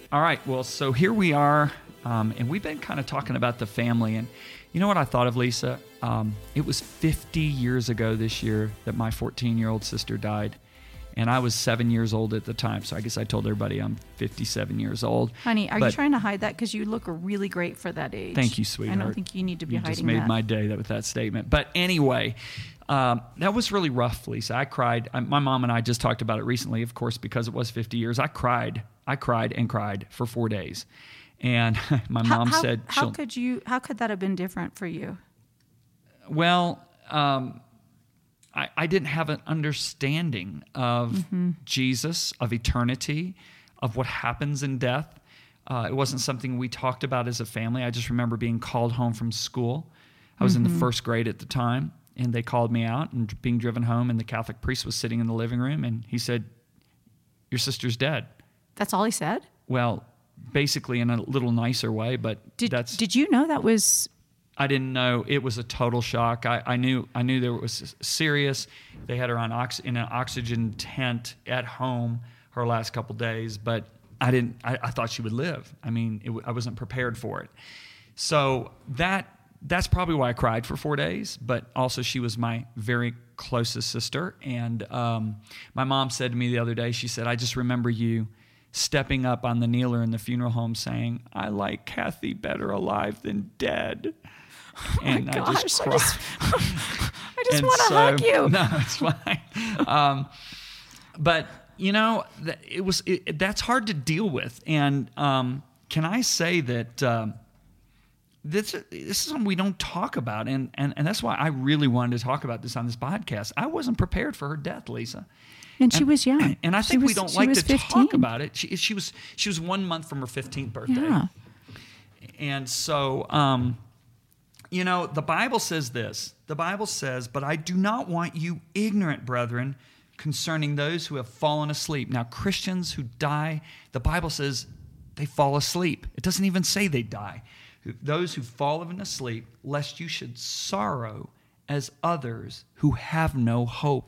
All right, well, so here we are, and we've been kind of talking about the family. And you know what I thought of, Lisa? It was 50 years ago this year that my 14-year-old sister died. And I was 7 years old at the time, so I guess I told everybody I'm 57 years old. Honey, are you trying to hide that? Because you look really great for that age. Thank you, sweetheart. I don't think you need to be hiding that. You just made my day with that statement. But anyway, that was really rough, Lisa. I cried. My mom and I just talked about it recently, of course, because it was 50 years. I cried and cried for 4 days. And my mom said... How could that have been different for you? Well... I didn't have an understanding of Jesus, of eternity, of what happens in death. It wasn't something we talked about as a family. I just remember being called home from school. I was in the first grade at the time, and they called me out and being driven home, and the Catholic priest was sitting in the living room, and he said, "Your sister's dead." That's all he said? Well, basically in a little nicer way, but Did you know that was... I didn't know. It was a total shock. I knew there was serious. They had her on in an oxygen tent at home her last couple days, but I didn't. I thought she would live. I mean, I wasn't prepared for it. So that's probably why I cried for 4 days. But also, she was my very closest sister, and my mom said to me the other day. She said, "I just remember you stepping up on the kneeler in the funeral home, saying, 'I like Kathy better alive than dead.'" And oh my gosh, I just cried. I just want to hug you. No, it's fine. But you know, that's hard to deal with. And can I say that this is something we don't talk about, and that's why I really wanted to talk about this on this podcast. I wasn't prepared for her death, Lisa. And she was young. And I think we don't like to 15. talk about it. She was 1 month from her 15th birthday. Yeah. And so, you know, the Bible says this. The Bible says, "But I do not want you ignorant, brethren, concerning those who have fallen asleep." Now, Christians who die, the Bible says they fall asleep. It doesn't even say they die. Those who fall asleep, lest you should sorrow as others who have no hope.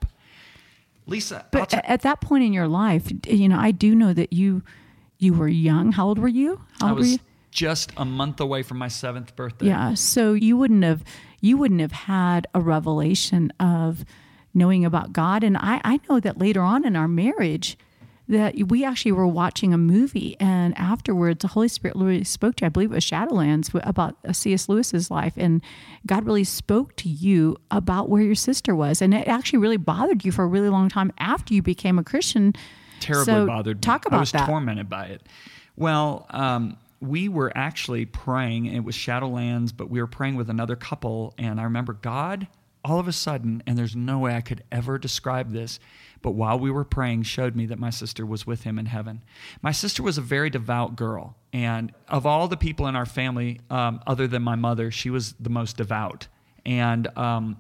Lisa, but at that point in your life, you know, I do know that you were young. How old were you? I was just a month away from my 7th birthday. Yeah, so you wouldn't have had a revelation of knowing about God. And I know that later on in our marriage that we actually were watching a movie, and afterwards the Holy Spirit really spoke to you. I believe it was Shadowlands, about C.S. Lewis's life, and God really spoke to you about where your sister was, and it actually really bothered you for a really long time after you became a Christian. Terribly bothered me. Talk about that. I was tormented by it. Well, we were actually praying. It was Shadowlands, but we were praying with another couple, and I remember God, all of a sudden, and there's no way I could ever describe this, but while we were praying, showed me that my sister was with him in heaven. My sister was a very devout girl, and of all the people in our family, other than my mother, she was the most devout. And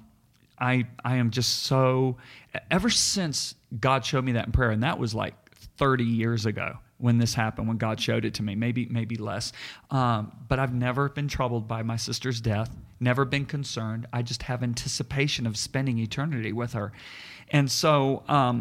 I am just so, ever since God showed me that in prayer, and that was like 30 years ago when this happened, when God showed it to me, maybe less. But I've never been troubled by my sister's death, never been concerned. I just have anticipation of spending eternity with her. And so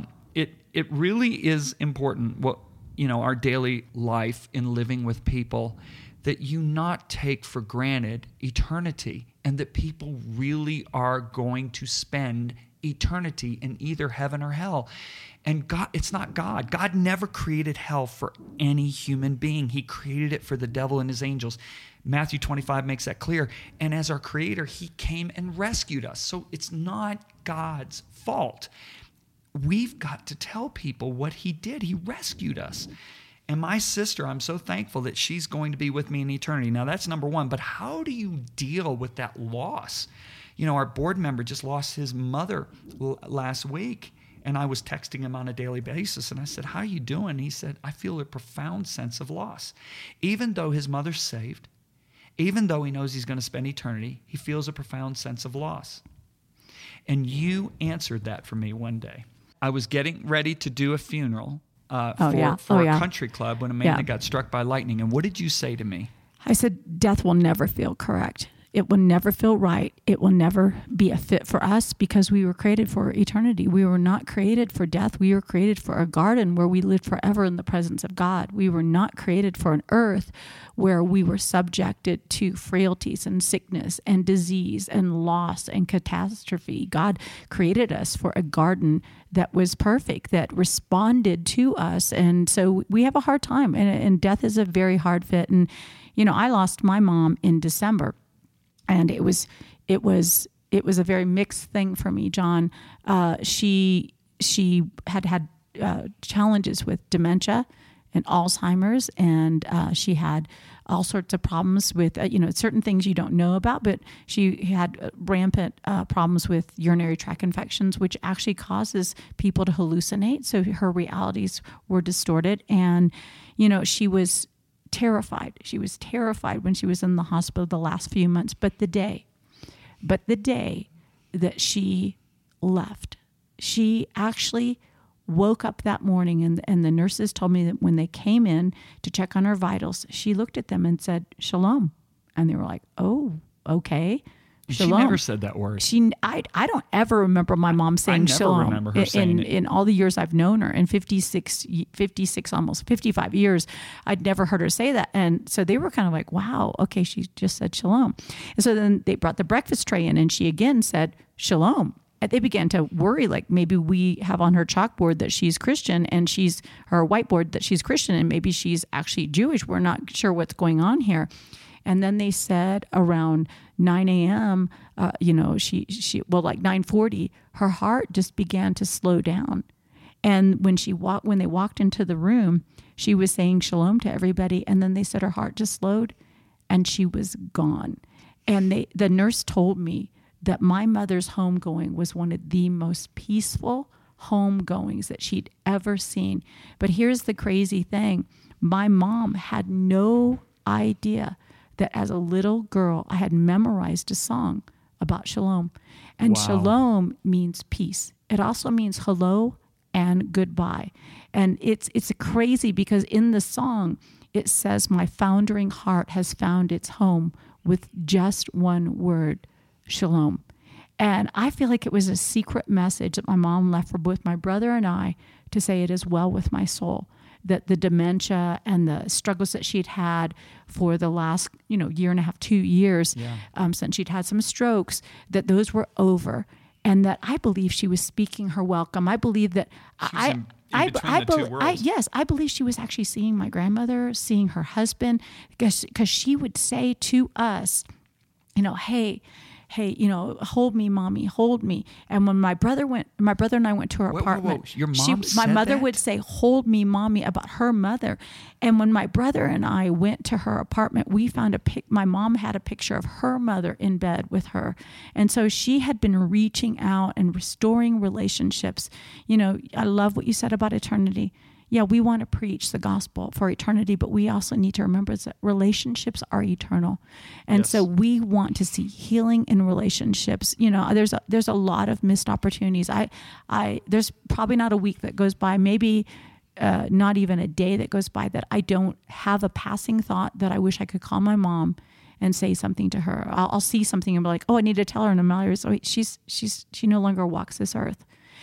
it really is important, our daily life in living with people, that you not take for granted eternity, and that people really are going to spend eternity in either heaven or hell. And God, it's not God. God never created hell for any human being. He created it for the devil and his angels. Matthew 25 makes that clear. And as our creator, he came and rescued us. So it's not God's fault. We've got to tell people what he did. He rescued us. And my sister, I'm so thankful that she's going to be with me in eternity. Now, that's number one. But how do you deal with that loss? You know, our board member just lost his mother last week. And I was texting him on a daily basis. And I said, "How are you doing?" He said, "I feel a profound sense of loss." Even though his mother's saved, even though he knows he's going to spend eternity, he feels a profound sense of loss. And you answered that for me one day. I was getting ready to do a funeral for a country club when a man that got struck by lightning. And what did you say to me? I said, death will never feel correct. it will never feel right. It will never be a fit for us because we were created for eternity. We were not created for death. We were created for a garden where we lived forever in the presence of God. We were not created for an earth where we were subjected to frailties and sickness and disease and loss and catastrophe. God created us for a garden that was perfect, that responded to us. And so we have a hard time, and death is a very hard fit. And, I lost my mom in December, and it was a very mixed thing for me, John. She had challenges with dementia and Alzheimer's, and she had all sorts of problems with, certain things you don't know about, but she had rampant problems with urinary tract infections, which actually causes people to hallucinate. So her realities were distorted, and, she was terrified. She was terrified when she was in the hospital the last few months, but the day that she left, she actually woke up that morning, and the nurses told me that when they came in to check on her vitals, she looked at them and said, "Shalom." And they were like, "Oh, okay. Shalom." She never said that word. I don't ever remember my mom saying I never shalom remember her saying it. in all the years I've known her. In 56, almost 55 years, I'd never heard her say that. And so they were kind of like, wow, okay, she just said shalom. And so then they brought the breakfast tray in, and she again said shalom. And they began to worry, like maybe we have on her chalkboard that she's Christian, and her whiteboard that she's Christian, and maybe she's actually Jewish. We're not sure what's going on here. And then they said around 9 a.m., like 9:40, her heart just began to slow down. And when they walked into the room, she was saying shalom to everybody. And then they said her heart just slowed, and she was gone. And the nurse told me that my mother's homegoing was one of the most peaceful homegoings that she'd ever seen. But here's the crazy thing. My mom had no idea that as a little girl, I had memorized a song about shalom. And Wow. Shalom means peace. It also means hello and goodbye. And it's crazy because in the song, it says, "My foundering heart has found its home with just one word, shalom." And I feel like it was a secret message that my mom left for both my brother and I to say, "It is well with my soul." That the dementia and the struggles that she'd had for the last, year and a half, 2 years, since she'd had some strokes, that those were over. And that I believe she was speaking her welcome. I believe that I believe she was actually seeing my grandmother, seeing her husband, because she would say to us, hey, hold me, mommy, hold me. And when my brother and I went to her apartment, Your mom my mother that? would say, "Hold me, mommy," about her mother. And when my brother and I went to her apartment, we found my mom had a picture of her mother in bed with her. And so she had been reaching out and restoring relationships. I love what you said about eternity. Yeah, we want to preach the gospel for eternity, but we also need to remember that relationships are eternal. And Yes. so we want to see healing in relationships. There's a lot of missed opportunities. There's probably not a week that goes by, maybe not even a day that goes by, that I don't have a passing thought that I wish I could call my mom and say something to her. I'll see something and be like, "Oh, I need to tell her," and I'm like, "Oh, she no longer walks this earth,"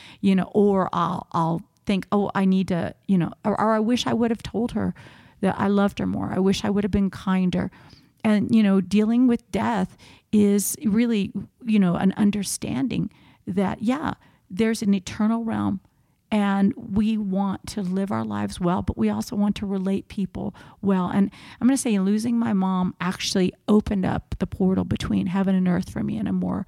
or I'll think, "Oh, I need to," or I wish I would have told her that I loved her more. I wish I would have been kinder. And, dealing with death is really, an understanding that, there's an eternal realm, and we want to live our lives well, but we also want to relate people well. And I'm going to say losing my mom actually opened up the portal between heaven and earth for me in a more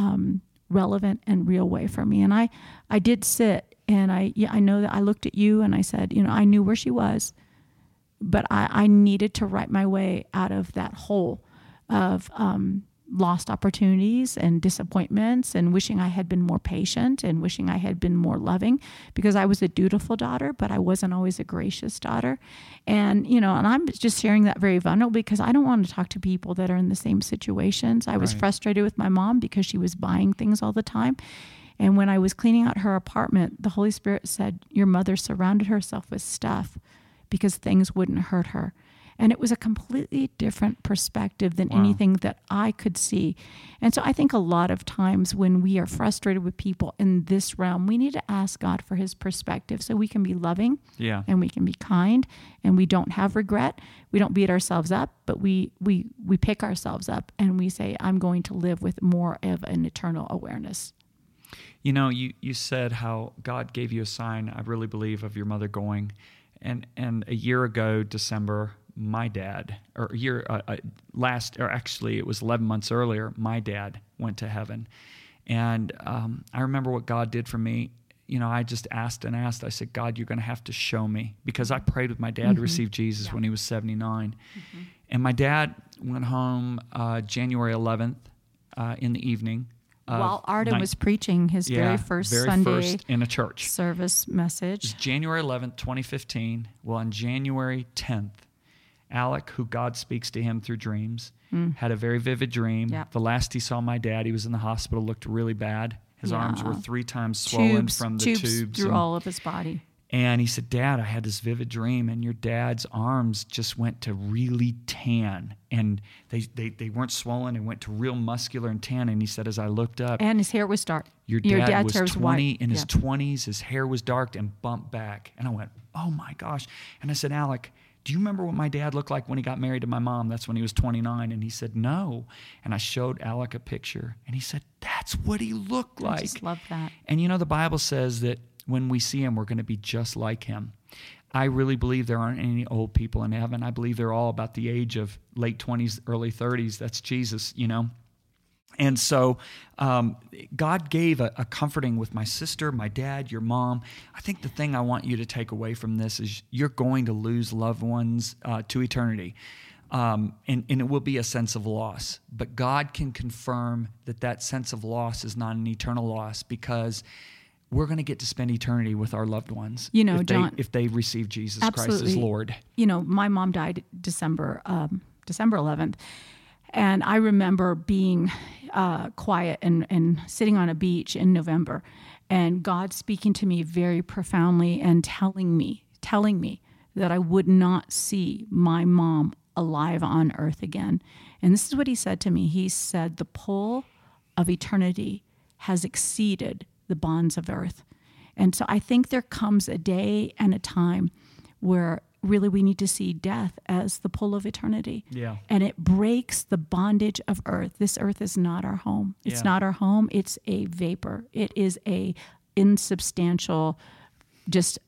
relevant and real way for me. And I did sit, and I know that I looked at you and I said, I knew where she was, but I needed to write my way out of that hole of lost opportunities and disappointments, and wishing I had been more patient, and wishing I had been more loving, because I was a dutiful daughter, but I wasn't always a gracious daughter. And, and I'm just sharing that very vulnerable because I don't want to talk to people that are in the same situations. I was frustrated with my mom because she was buying things all the time. And when I was cleaning out her apartment, the Holy Spirit said, "Your mother surrounded herself with stuff because things wouldn't hurt her." And it was a completely different perspective than anything that I could see. And so I think a lot of times when we are frustrated with people in this realm, we need to ask God for his perspective so we can be loving and we can be kind and we don't have regret. We don't beat ourselves up, but we pick ourselves up and we say, I'm going to live with more of an eternal awareness. You know, you said how God gave you a sign, I really believe, of your mother going. And a year ago, December, my dad, or actually it was 11 months earlier, my dad went to heaven. And I remember what God did for me. You know, I just asked and asked. I said, God, you're going to have to show me. Because I prayed with my dad to receive Jesus when he was 79. And my dad went home January 11th in the evening. While Arden was preaching his very first Sunday in a church service message. It was January 11th, 2015. Well, on January 10th, Alec, who God speaks to him through dreams, had a very vivid dream. Yep. The last he saw my dad, he was in the hospital, looked really bad. His arms were 3 times swollen from the tubes through all of his body. And he said, Dad, I had this vivid dream, and your dad's arms just went to really tan. And they weren't swollen. It went to real muscular and tan. And he said, as I looked up. And his hair was dark. Your dad was 20, in his 20s. His hair was dark and bumped back. And I went, oh, my gosh. And I said, Alec, do you remember what my dad looked like when he got married to my mom? That's when he was 29. And he said, no. And I showed Alec a picture. And he said, that's what he looked like. I just love that. And you know, the Bible says that when we see him, we're going to be just like him. I really believe there aren't any old people in heaven. I believe they're all about the age of late 20s, early 30s. That's Jesus, you know. And so God gave a comforting with my sister, my dad, your mom. I think the thing I want you to take away from this is you're going to lose loved ones to eternity. And it will be a sense of loss. But God can confirm that sense of loss is not an eternal loss, because we're going to get to spend eternity with our loved ones, you know, John, if they receive Jesus Christ as Lord. You know, my mom died December 11th, and I remember being quiet and sitting on a beach in November, and God speaking to me very profoundly and telling me that I would not see my mom alive on earth again. And this is what he said to me. He said, the pull of eternity has exceeded the bonds of earth. And so I think there comes a day and a time where really we need to see death as the pull of eternity. Yeah. And it breaks the bondage of earth. This earth is not our home. It's not our home. It's a vapor. It is a insubstantial, just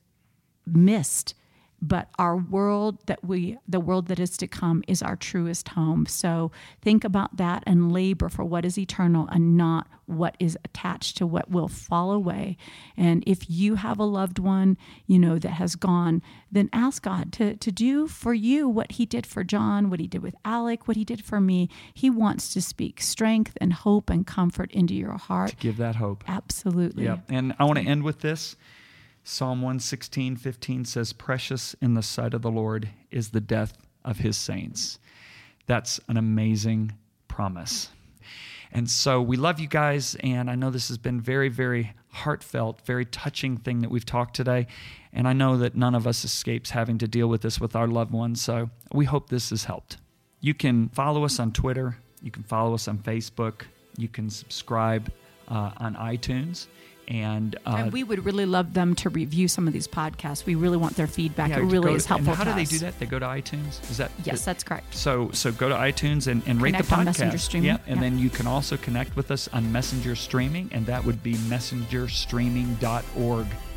mist. But our world the world that is to come is our truest home. So think about that and labor for what is eternal and not what is attached to what will fall away. And if you have a loved one, you know, that has gone, then ask God to do for you what he did for John, what he did with Alec, what he did for me. He wants to speak strength and hope and comfort into your heart. To give that hope. Absolutely. Yeah. And I want to end with this. Psalm 116:15 says, precious in the sight of the Lord is the death of his saints. That's an amazing promise. And so we love you guys, and I know this has been very, very heartfelt, very touching thing that we've talked today, and I know that none of us escapes having to deal with this with our loved ones, so we hope this has helped. You can follow us on Twitter. You can follow us on Facebook. You can subscribe on iTunes. And we would really love them to review some of these podcasts. We really want their feedback. It really is helpful. And how do they do that? They go to iTunes? Is that yes, that's correct. So go to iTunes and rate the podcast. On Messenger Streaming. Yeah, and then you can also connect with us on Messenger Streaming, and that would be messengerstreaming.org.